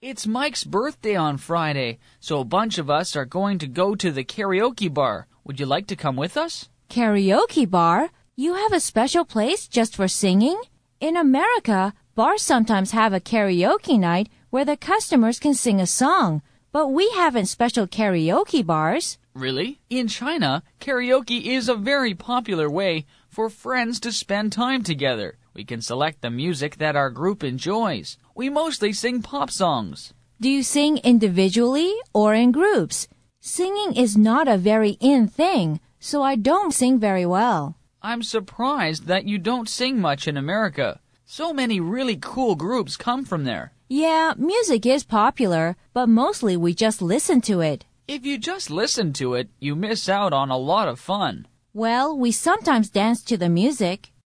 It's Mike's birthday on Friday, so a bunch of us are going to go to the karaoke bar. Would you like to come with us? Karaoke bar? You have a special place just for singing? In America, bars sometimes have a karaoke night where the customers can sing a song, but we haven't special karaoke bars. Really? In China, karaoke is a very popular way for friends to spend time together. We can select the music that our group enjoys. We mostly sing pop songs. Do you sing individually or in groups? Singing is not a very in thing, so I don't sing very well. I'm surprised that you don't sing much in America. So many really cool groups come from there. Yeah, music is popular, but mostly we just listen to it. If you just listen to it, you miss out on a lot of fun. Well, we sometimes dance to the music.